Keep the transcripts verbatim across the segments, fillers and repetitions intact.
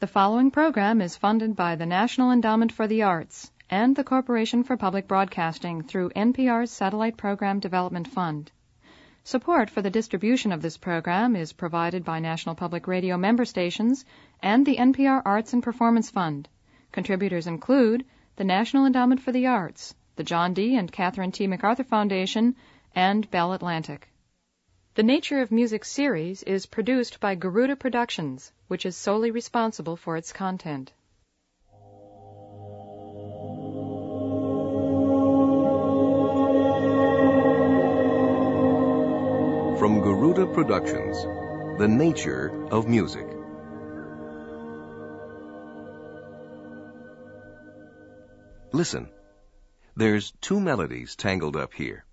The following program is funded by the National Endowment for the Arts and the Corporation for Public Broadcasting through N P R's Satellite Program Development Fund. Support for the distribution of this program is provided by National Public Radio member stations and the N P R Arts and Performance Fund. Contributors include the National Endowment for the Arts, the John D. and Catherine T. MacArthur Foundation, and Bell Atlantic. The Nature of Music series is produced by Garuda Productions, which is solely responsible for its content. From Garuda Productions, The Nature of Music. Listen, there's two melodies tangled up here.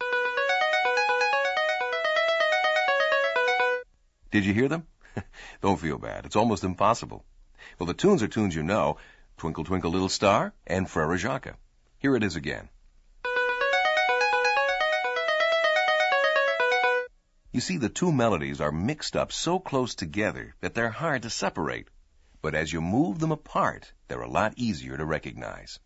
Did you hear them? Don't feel bad. It's almost impossible. Well, the tunes are tunes you know, Twinkle, Twinkle, Little Star and Frere Jacques. Here it is again. You see, the two melodies are mixed up so close together that they're hard to separate. But as you move them apart, they're a lot easier to recognize.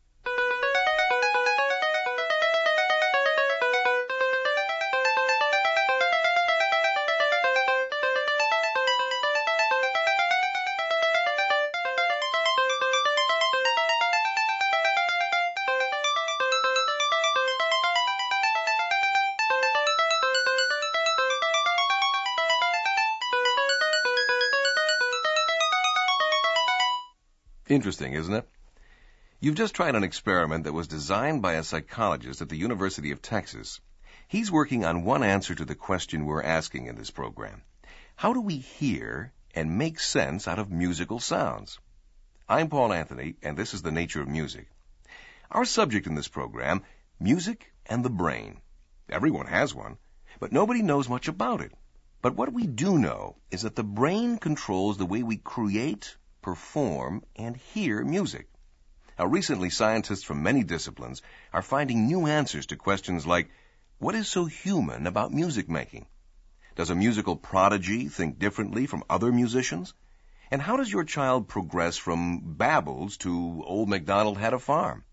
Interesting, isn't it? You've just tried an experiment that was designed by a psychologist at the University of Texas. He's working on one answer to the question we're asking in this program. How do we hear and make sense out of musical sounds? I'm Paul Anthony, and this is The Nature of Music. Our subject in this program, music and the brain. Everyone has one, but nobody knows much about it. But what we do know is that the brain controls the way we create, perform, and hear music. Now, recently, scientists from many disciplines are finding new answers to questions like, what is so human about music making? Does a musical prodigy think differently from other musicians? And how does your child progress from babbles to Old MacDonald Had a Farm?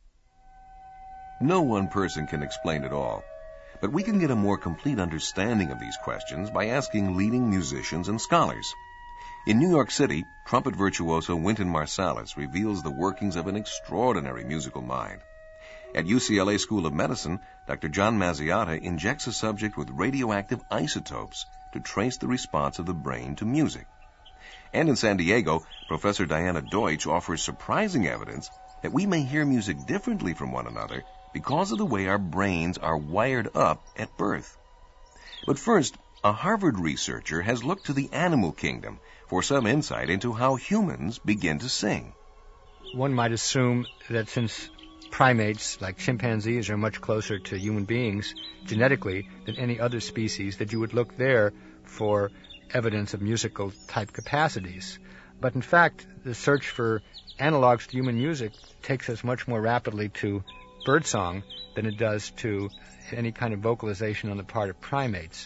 No one person can explain it all, but we can get a more complete understanding of these questions by asking leading musicians and scholars. In New York City, trumpet virtuoso Wynton Marsalis reveals the workings of an extraordinary musical mind. At U C L A School of Medicine, Doctor John Mazziata injects a subject with radioactive isotopes to trace the response of the brain to music. And in San Diego, Professor Diana Deutsch offers surprising evidence that we may hear music differently from one another because of the way our brains are wired up at birth. But first, a Harvard researcher has looked to the animal kingdom for some insight into how humans begin to sing. One might assume that since primates, like chimpanzees, are much closer to human beings genetically than any other species, that you would look there for evidence of musical type capacities. But in fact, the search for analogs to human music takes us much more rapidly to birdsong than it does to any kind of vocalization on the part of primates.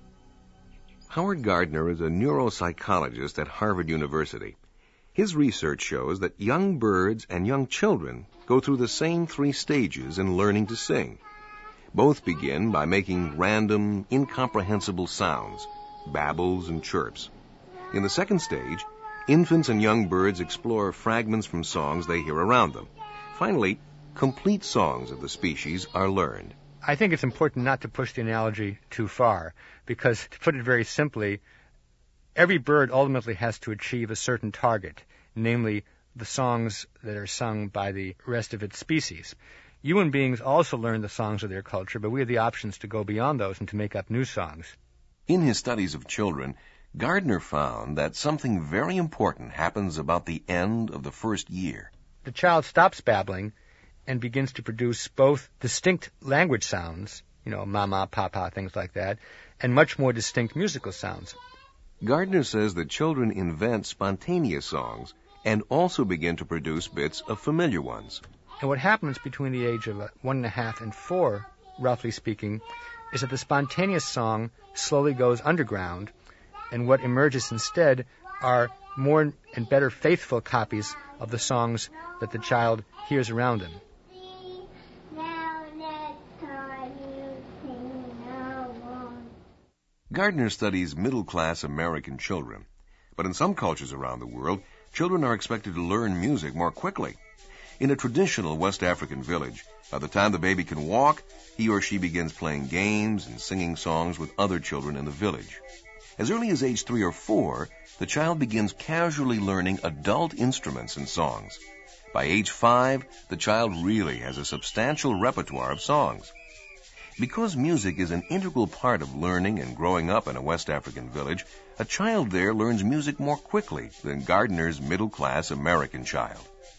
Howard Gardner is a neuropsychologist at Harvard University. His research shows that young birds and young children go through the same three stages in learning to sing. Both begin by making random, incomprehensible sounds, babbles and chirps. In the second stage, infants and young birds explore fragments from songs they hear around them. Finally, complete songs of the species are learned. I think it's important not to push the analogy too far, because, to put it very simply, every bird ultimately has to achieve a certain target, namely the songs that are sung by the rest of its species. Human beings also learn the songs of their culture, but we have the options to go beyond those and to make up new songs. In his studies of children, Gardner found that something very important happens about the end of the first year. The child stops babbling and begins to produce both distinct language sounds, you know, mama, papa, things like that, and much more distinct musical sounds. Gardner says that children invent spontaneous songs and also begin to produce bits of familiar ones. And what happens between the age of uh, one and a half and four, roughly speaking, is that the spontaneous song slowly goes underground, and what emerges instead are more and better faithful copies of the songs that the child hears around him. Gardner studies middle-class American children, but in some cultures around the world, children are expected to learn music more quickly. In a traditional West African village, by the time the baby can walk, he or she begins playing games and singing songs with other children in the village. As early as age three or four, the child begins casually learning adult instruments and songs. By age five, the child really has a substantial repertoire of songs. Because music is an integral part of learning and growing up in a West African village, a child there learns music more quickly than Gardner's middle-class American child.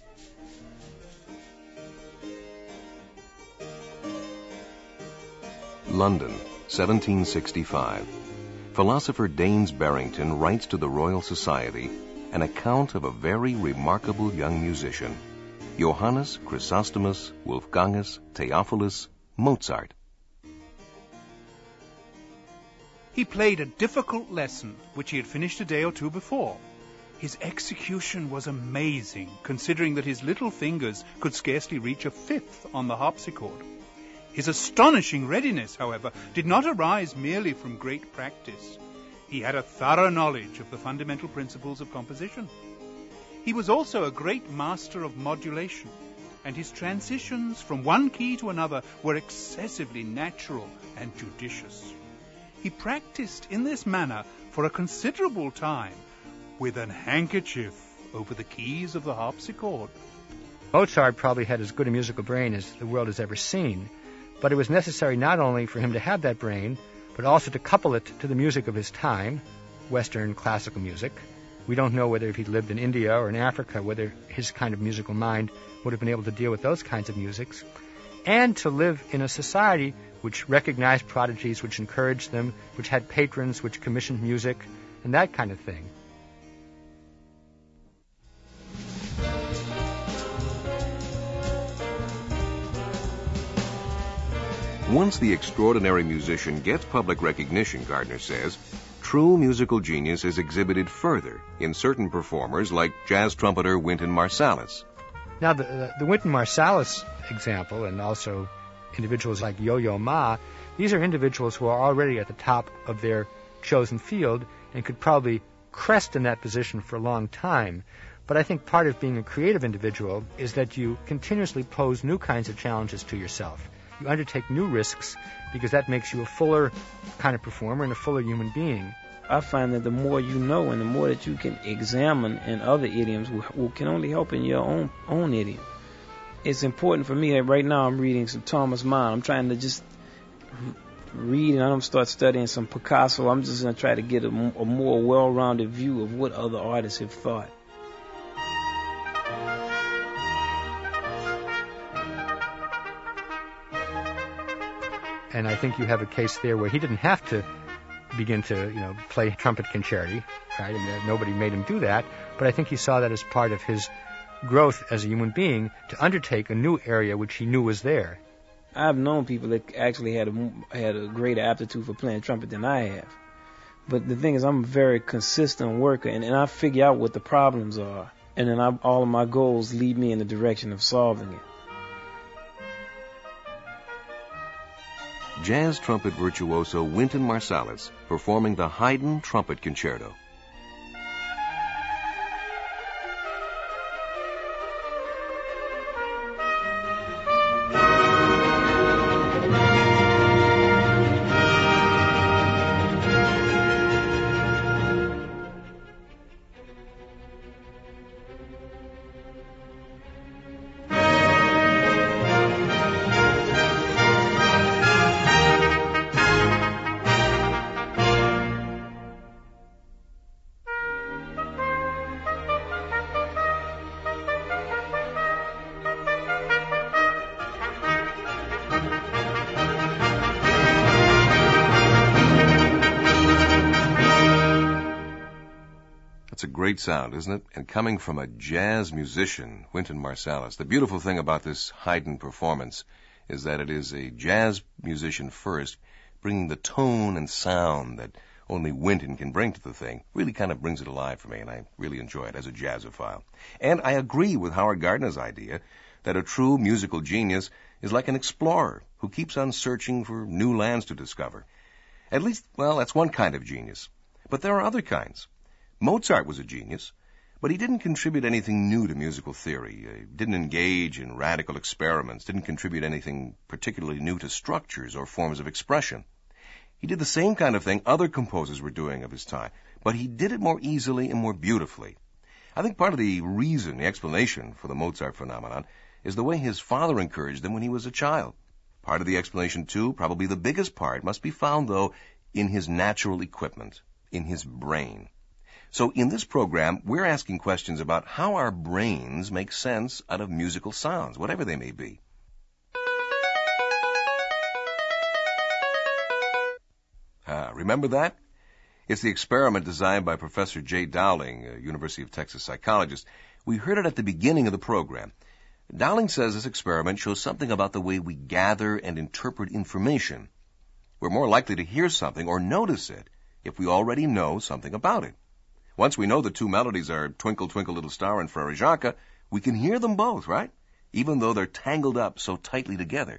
London, seventeen sixty-five. Philosopher Daines Barrington writes to the Royal Society an account of a very remarkable young musician, Johannes Chrysostomus Wolfgangus Theophilus Mozart. He played a difficult lesson, which he had finished a day or two before. His execution was amazing, considering that his little fingers could scarcely reach a fifth on the harpsichord. His astonishing readiness, however, did not arise merely from great practice. He had a thorough knowledge of the fundamental principles of composition. He was also a great master of modulation, and his transitions from one key to another were excessively natural and judicious. He practiced in this manner for a considerable time with an handkerchief over the keys of the harpsichord. Mozart probably had as good a musical brain as the world has ever seen, but it was necessary not only for him to have that brain, but also to couple it to the music of his time, Western classical music. We don't know whether if he'd lived in India or in Africa, whether his kind of musical mind would have been able to deal with those kinds of musics, and to live in a society which recognized prodigies, which encouraged them, which had patrons, which commissioned music, and that kind of thing. Once the extraordinary musician gets public recognition, Gardner says, true musical genius is exhibited further in certain performers like jazz trumpeter Wynton Marsalis. Now, the, the, the Wynton Marsalis example, and also individuals like Yo-Yo Ma, these are individuals who are already at the top of their chosen field and could probably crest in that position for a long time. But I think part of being a creative individual is that you continuously pose new kinds of challenges to yourself. You undertake new risks because that makes you a fuller kind of performer and a fuller human being. I find that the more you know and the more that you can examine in other idioms will, will can only help in your own own idiom. It's important for me that right now I'm reading some Thomas Mann. I'm trying to just read and I don't start studying some Picasso. I'm just going to try to get a, a more well-rounded view of what other artists have thought. And I think you have a case there where he didn't have to begin to, you know, play trumpet concerti, right? I mean, nobody made him do that. But I think he saw that as part of his growth as a human being to undertake a new area which he knew was there. I've known people that actually had a, had a greater aptitude for playing trumpet than I have. But the thing is, I'm a very consistent worker, and, and I figure out what the problems are. And then I, all of my goals lead me in the direction of solving it. Jazz trumpet virtuoso Wynton Marsalis performing the Haydn Trumpet Concerto. That's a great sound, isn't it? And coming from a jazz musician, Wynton Marsalis. The beautiful thing about this Haydn performance is that it is a jazz musician first, bringing the tone and sound that only Wynton can bring to the thing really kind of brings it alive for me, and I really enjoy it as a jazzophile. And I agree with Howard Gardner's idea that a true musical genius is like an explorer who keeps on searching for new lands to discover. At least, well, that's one kind of genius. But there are other kinds. Mozart was a genius, but he didn't contribute anything new to musical theory. He didn't engage in radical experiments, didn't contribute anything particularly new to structures or forms of expression. He did the same kind of thing other composers were doing of his time, but he did it more easily and more beautifully. I think part of the reason, the explanation for the Mozart phenomenon is the way his father encouraged him when he was a child. Part of the explanation, too, probably the biggest part, must be found, though, in his natural equipment, in his brain. So in this program, we're asking questions about how our brains make sense out of musical sounds, whatever they may be. Ah, remember that? It's the experiment designed by Professor Jay Dowling, a University of Texas psychologist. We heard it at the beginning of the program. Dowling says this experiment shows something about the way we gather and interpret information. We're more likely to hear something or notice it if we already know something about it. Once we know the two melodies are Twinkle, Twinkle, Little Star and Frere Jacques, we can hear them both, right? Even though they're tangled up so tightly together.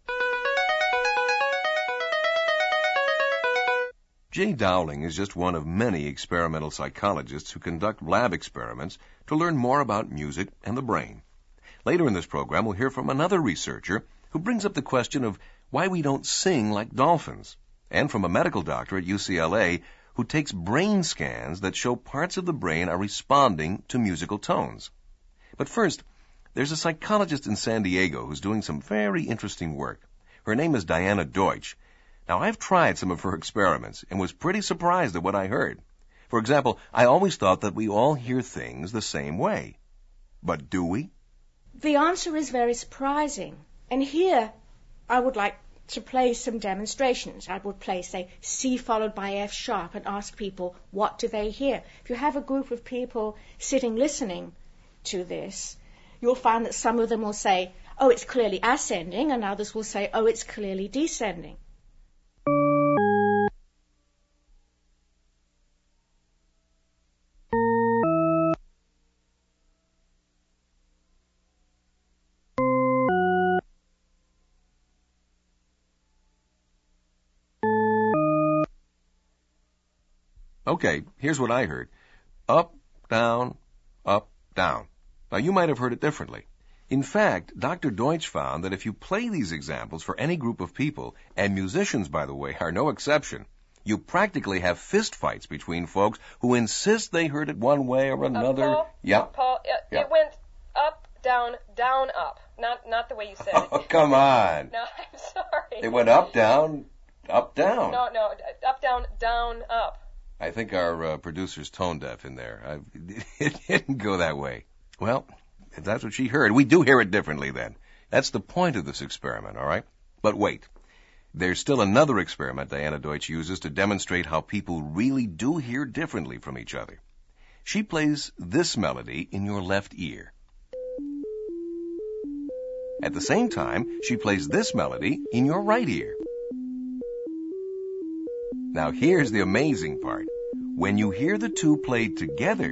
Jay Dowling is just one of many experimental psychologists who conduct lab experiments to learn more about music and the brain. Later in this program, we'll hear from another researcher who brings up the question of why we don't sing like dolphins, and from a medical doctor at U C L A who takes brain scans that show parts of the brain are responding to musical tones. But first, there's a psychologist in San Diego who's doing some very interesting work. Her name is Diana Deutsch. Now, I've tried some of her experiments and was pretty surprised at what I heard. For example, I always thought that we all hear things the same way. But do we? The answer is very surprising. And here, I would like to play some demonstrations. I would play, say, C followed by F sharp and ask people, what do they hear? If you have a group of people sitting listening to this, you'll find that some of them will say, oh, it's clearly ascending, and others will say, oh, it's clearly descending. Okay, here's what I heard. Up, down, up, down. Now, you might have heard it differently. In fact, Doctor Deutsch found that if you play these examples for any group of people, and musicians, by the way, are no exception, you practically have fist fights between folks who insist they heard it one way or another. Uh, Paul, yeah. Paul, it, yeah. it went up, down, down, up. Not not the way you said it. Oh, come on. No, I'm sorry. It went up, down, up, down. No, no, up, down, down, up. I think our uh, producer's tone deaf in there. I, it didn't go that way. Well, if that's what she heard, we do hear it differently then. That's the point of this experiment, all right? But wait. There's still another experiment Diana Deutsch uses to demonstrate how people really do hear differently from each other. She plays this melody in your left ear. At the same time, she plays this melody in your right ear. Now here's the amazing part. When you hear the two played together,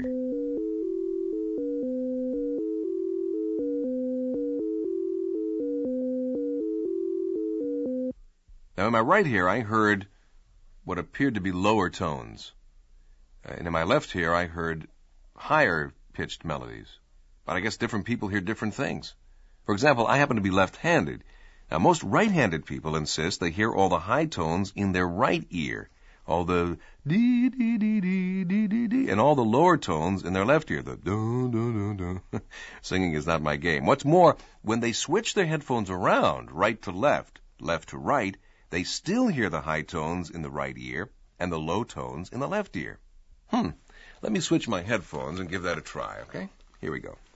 now in my right ear I heard what appeared to be lower tones. Uh, and in my left ear I heard higher pitched melodies. But I guess different people hear different things. For example, I happen to be left-handed. Now, most right-handed people insist they hear all the high tones in their right ear, all the dee dee dee dee dee dee dee, and all the lower tones in their left ear, the dun dun dun dun. Singing is not my game. What's more, when they switch their headphones around, right to left, left to right, they still hear the high tones in the right ear and the low tones in the left ear. Hmm. Let me switch my headphones and give that a try, okay? Here we go.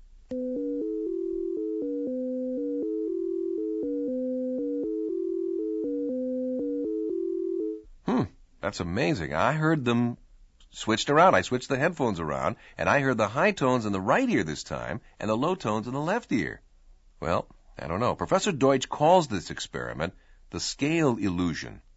Hmm, that's amazing. I heard them switched around. I switched the headphones around, and I heard the high tones in the right ear this time and the low tones in the left ear. Well, I don't know. Professor Deutsch calls this experiment the scale illusion.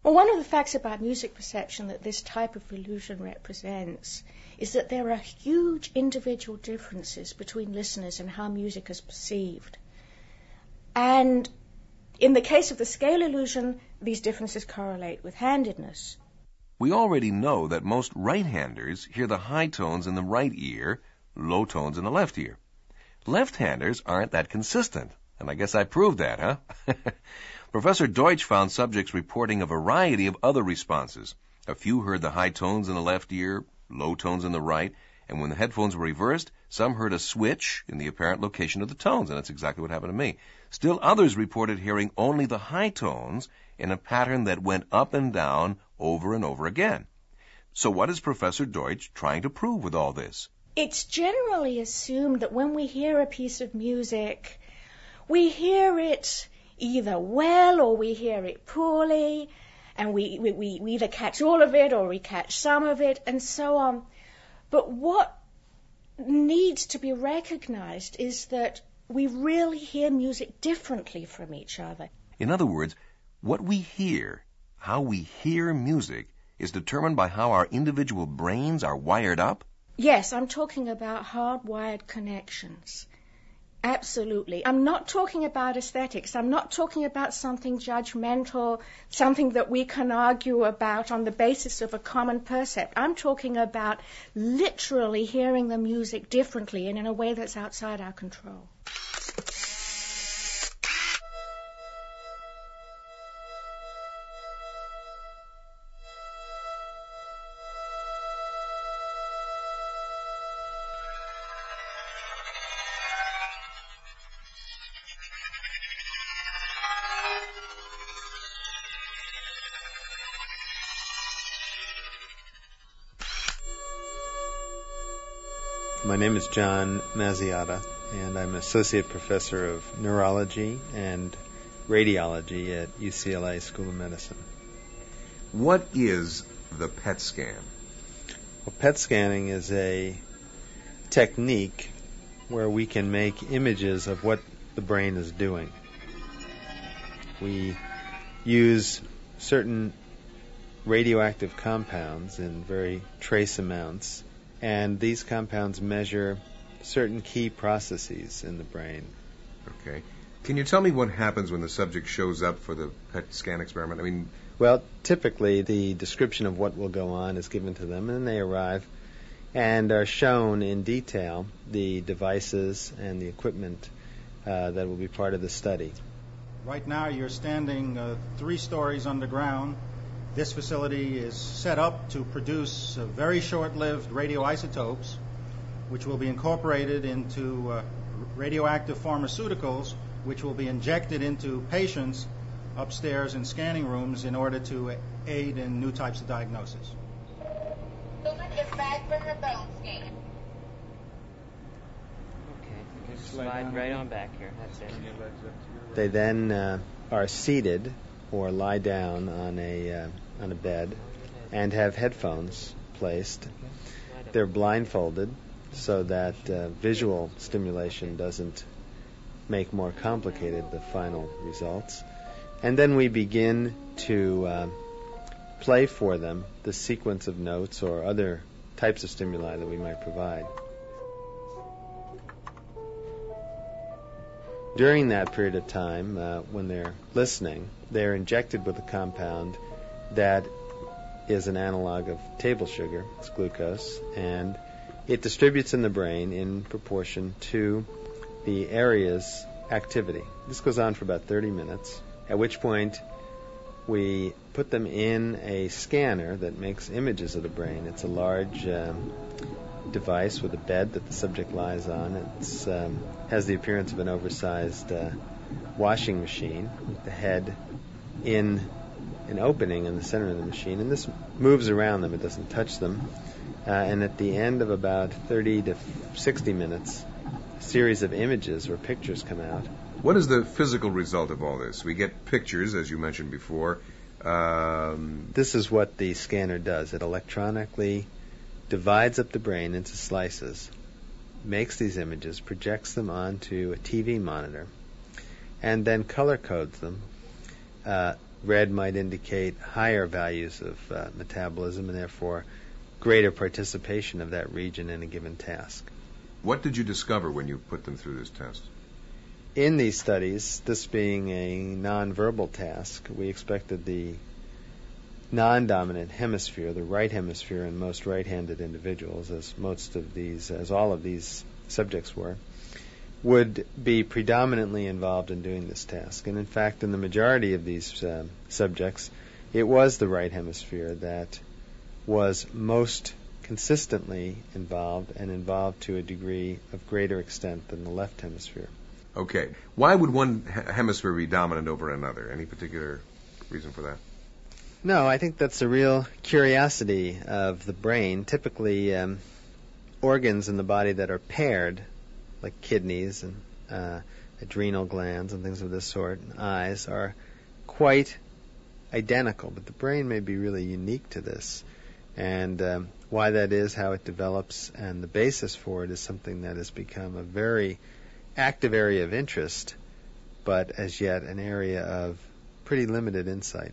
Well, one of the facts about music perception that this type of illusion represents is that there are huge individual differences between listeners and how music is perceived. And in the case of the scale illusion, these differences correlate with handedness. We already know that most right-handers hear the high tones in the right ear, low tones in the left ear. Left-handers aren't that consistent, and I guess I proved that, huh? Professor Deutsch found subjects reporting a variety of other responses. A few heard the high tones in the left ear, low tones in the right, and when the headphones were reversed, some heard a switch in the apparent location of the tones, and that's exactly what happened to me. Still others reported hearing only the high tones in a pattern that went up and down over and over again. So what is Professor Deutsch trying to prove with all this? It's generally assumed that when we hear a piece of music, we hear it either well or we hear it poorly, and we, we, we either catch all of it or we catch some of it, and so on. But what needs to be recognized is that we really hear music differently from each other. In other words, what we hear, how we hear music, is determined by how our individual brains are wired up? Yes, I'm talking about hardwired connections. Absolutely. I'm not talking about aesthetics. I'm not talking about something judgmental, something that we can argue about on the basis of a common percept. I'm talking about literally hearing the music differently and in a way that's outside our control. My name is John Mazziata, and I'm Associate Professor of Neurology and Radiology at U C L A School of Medicine. What is the P E T scan? Well, P E T scanning is a technique where we can make images of what the brain is doing. We use certain radioactive compounds in very trace amounts, and these compounds measure certain key processes in the brain. Okay. Can you tell me what happens when the subject shows up for the P E T scan experiment? I mean, well, typically the description of what will go on is given to them, and then they arrive and are shown in detail the devices and the equipment uh, that will be part of the study. Right now you're standing uh, three stories underground. This facility is set up to produce uh, very short-lived radioisotopes, which will be incorporated into uh, radioactive pharmaceuticals, which will be injected into patients upstairs in scanning rooms in order to aid in new types of diagnosis. Susan is back for her bone scan. Okay, just slide right on back here. That's it. They then uh, are seated or lie down on a uh, on a bed and have headphones placed. They're blindfolded so that uh, visual stimulation doesn't make more complicated the final results. And then we begin to uh, play for them the sequence of notes or other types of stimuli that we might provide. During that period of time, uh, when they're listening, they're injected with a compound that is an analog of table sugar, it's glucose, and it distributes in the brain in proportion to the area's activity. This goes on for about thirty minutes, at which point we put them in a scanner that makes images of the brain. It's a large um, device with a bed that the subject lies on. It um, has the appearance of an oversized uh, washing machine with the head in an opening in the center of the machine, and this moves around them. It doesn't touch them. Uh, and at the end of about thirty to sixty minutes, a series of images or pictures come out. What is the physical result of all this? We get pictures, as you mentioned before. Um... This is what the scanner does. It electronically divides up the brain into slices, makes these images, projects them onto a T V monitor, and then color codes them. Uh, red might indicate higher values of uh, metabolism and therefore greater participation of that region in a given task. What did you discover when you put them through this test? In these studies, this being a nonverbal task, we expected the non-dominant hemisphere, the right hemisphere in most right-handed individuals, as most of these, as all of these subjects were, would be predominantly involved in doing this task. And in fact, in the majority of these uh, subjects, it was the right hemisphere that was most consistently involved and involved to a degree of greater extent than the left hemisphere. Okay. Why would one he- hemisphere be dominant over another? Any particular reason for that? No, I think that's a real curiosity of the brain. Typically, um, organs in the body that are paired, like kidneys and uh, adrenal glands and things of this sort, and eyes, are quite identical, but the brain may be really unique to this. And um, why that is, how it develops, and the basis for it is something that has become a very active area of interest, but as yet an area of pretty limited insight.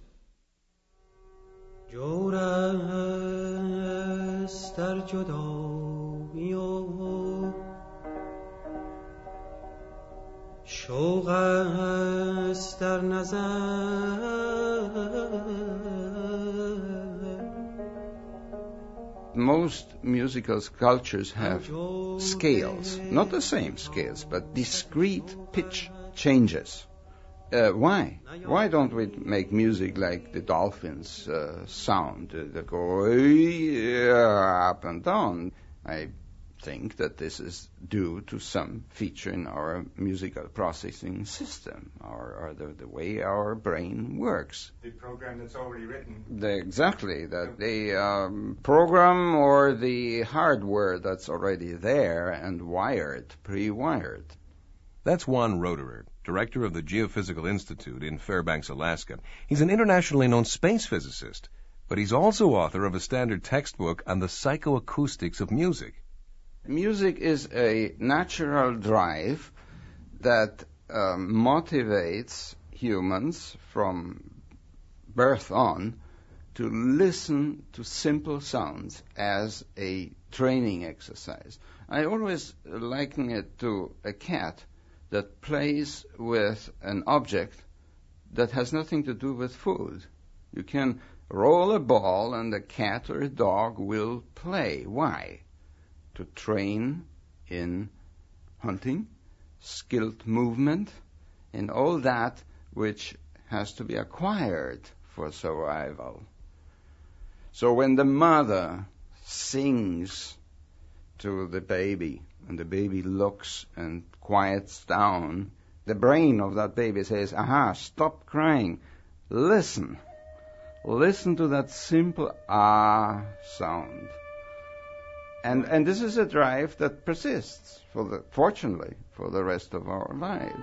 Most musical sculptures have scales, not the same scales, but discrete pitch changes. Uh, why? Why don't we make music like the dolphins uh, sound uh, that go uh, up and down? I think that this is due to some feature in our musical processing system, or, or the, the way our brain works. The program that's already written. The, exactly, that the um, program or the hardware that's already there and wired, pre-wired. That's Juan Roederer, director of the Geophysical Institute in Fairbanks, Alaska. He's an internationally known space physicist, but he's also author of a standard textbook on the psychoacoustics of music. Music is a natural drive that um, motivates humans from birth on to listen to simple sounds as a training exercise. I always liken it to a cat that plays with an object that has nothing to do with food. You can roll a ball and a cat or a dog will play. Why? To train in hunting, skilled movement, and all that which has to be acquired for survival. So when the mother sings to the baby, and the baby looks and quiets down, the brain of that baby says, aha, stop crying, listen. Listen to that simple ah sound. And and this is a drive that persists, for the, fortunately, for the rest of our lives.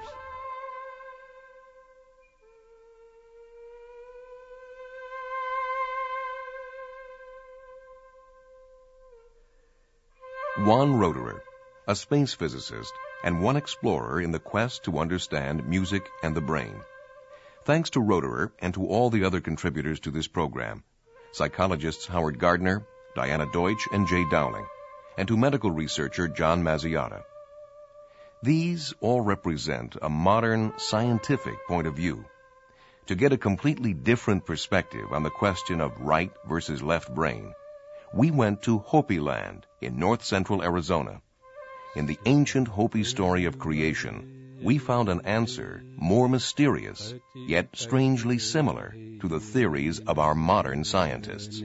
Juan Roederer, a space physicist and one explorer in the quest to understand music and the brain. Thanks to Roederer and to all the other contributors to this program, psychologists Howard Gardner, Diana Deutsch, and Jay Dowling, and to medical researcher John Mazziata. These all represent a modern scientific point of view. To get a completely different perspective on the question of right versus left brain, we went to Hopi Land in north-central Arizona. In the ancient Hopi story of creation, we found an answer more mysterious, yet strangely similar to the theories of our modern scientists.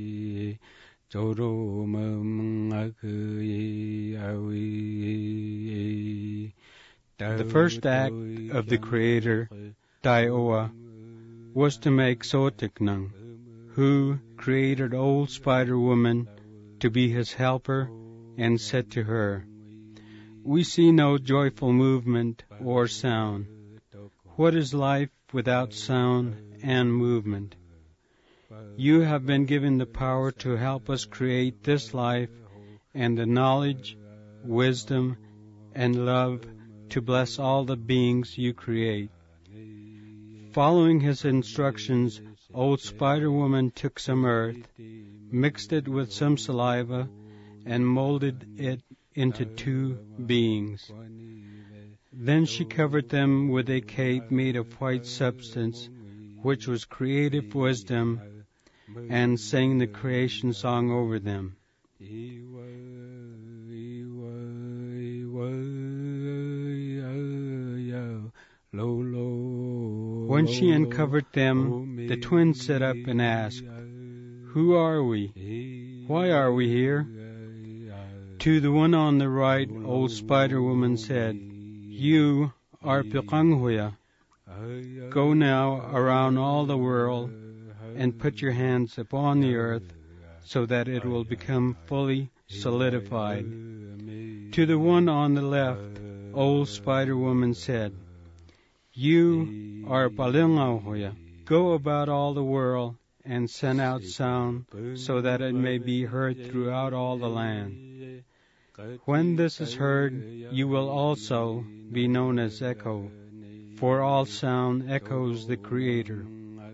The first act of the Creator, Dai'oa, was to make Sotiknung, who created old Spider-Woman to be his helper, and said to her, "We see no joyful movement or sound. What is life without sound and movement? You have been given the power to help us create this life and the knowledge, wisdom, and love to bless all the beings you create. Following his instructions, old Spider-Woman took some earth, mixed it with some saliva, and molded it into two beings. Then she covered them with a cape made of white substance, which was creative wisdom, and sang the creation song over them. When she uncovered them, the twins sat up and asked, "Who are we? Why are we here?" To the one on the right, old Spider-Woman said, "You are Piqanghuya. Go now around all the world and put your hands upon the earth so that it will become fully solidified." To the one on the left, old Spider-Woman said, "You are Palingauhoya. Go about all the world and send out sound so that it may be heard throughout all the land. When this is heard, you will also be known as Echo, for all sound echoes the Creator."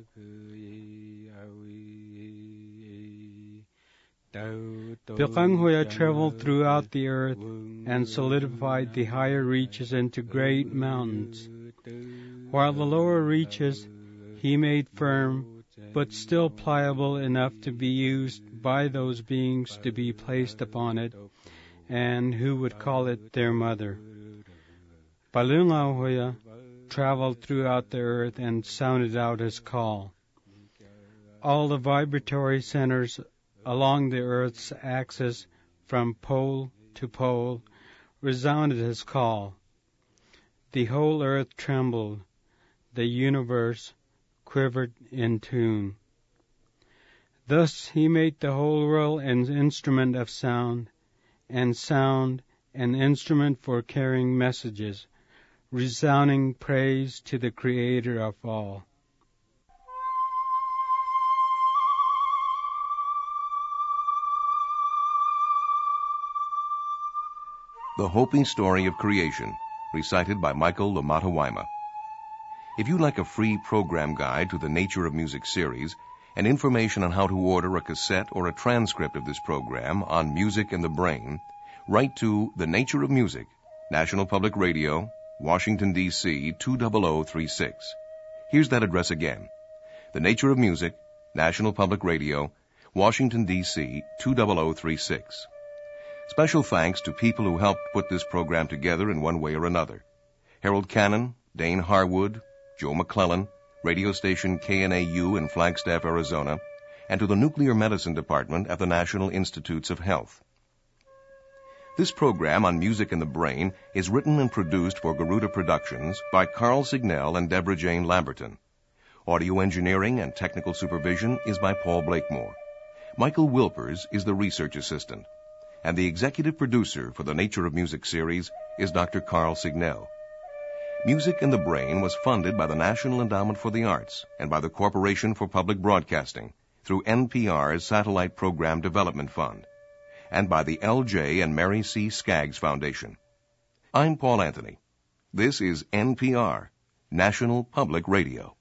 Piqanghuya traveled throughout the earth and solidified the higher reaches into great mountains, while the lower reaches he made firm, but still pliable enough to be used by those beings to be placed upon it, and who would call it their mother. Palingauhoya traveled throughout the earth and sounded out his call. All the vibratory centers along the earth's axis, from pole to pole, resounded his call. The whole earth trembled. The universe quivered in tune. Thus he made the whole world an instrument of sound, and sound an instrument for carrying messages, resounding praise to the Creator of all. The Hopi Story of Creation, recited by Michael Lamatawaima. If you'd like a free program guide to the Nature of Music series and information on how to order a cassette or a transcript of this program on Music in the Brain, write to The Nature of Music, National Public Radio, Washington, D C two zero zero three six. Here's that address again. The Nature of Music, National Public Radio, Washington, D C two zero zero three six. Special thanks to people who helped put this program together in one way or another. Harold Cannon, Dane Harwood, Joe McClellan, radio station K N A U in Flagstaff, Arizona, and to the Nuclear Medicine Department at the National Institutes of Health. This program on Music in the Brain is written and produced for Garuda Productions by Carl Signell and Deborah Jane Lamberton. Audio engineering and technical supervision is by Paul Blakemore. Michael Wilpers is the research assistant. And the executive producer for the Nature of Music series is Doctor Carl Signell. Music in the Brain was funded by the National Endowment for the Arts and by the Corporation for Public Broadcasting through N P R's Satellite Program Development Fund and by the L J and Mary C. Skaggs Foundation. I'm Paul Anthony. This is N P R, National Public Radio.